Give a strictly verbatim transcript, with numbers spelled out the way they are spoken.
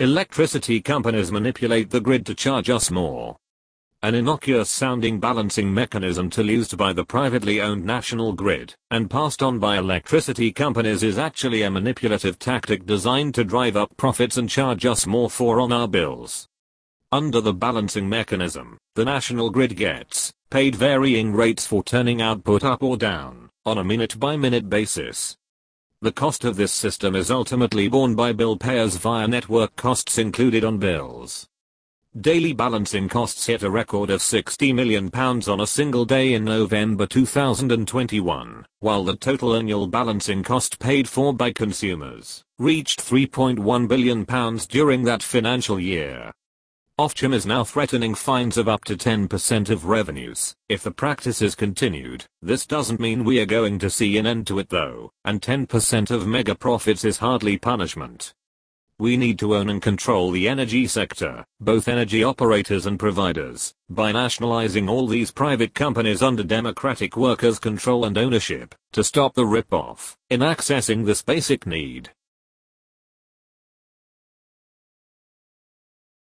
Electricity companies manipulate the grid to charge us more. An innocuous sounding balancing mechanism tool used by the privately owned national grid and passed on by electricity companies is actually a manipulative tactic designed to drive up profits and charge us more for on our bills. Under the balancing mechanism, the national grid gets paid varying rates for turning output up or down on a minute-by-minute basis. The cost of this system is ultimately borne by bill payers via network costs included on bills. Daily balancing costs hit a record of sixty million pounds on a single day in November two thousand twenty-one, while the total annual balancing cost paid for by consumers reached three point one billion pounds during that financial year. Ofgem is now threatening fines of up to ten percent of revenues if the practice is continued. This doesn't mean we are going to see an end to it though, and ten percent of mega profits is hardly punishment. We need to own and control the energy sector, both energy operators and providers, by nationalizing all these private companies under democratic workers' control and ownership, to stop the rip-off in accessing this basic need.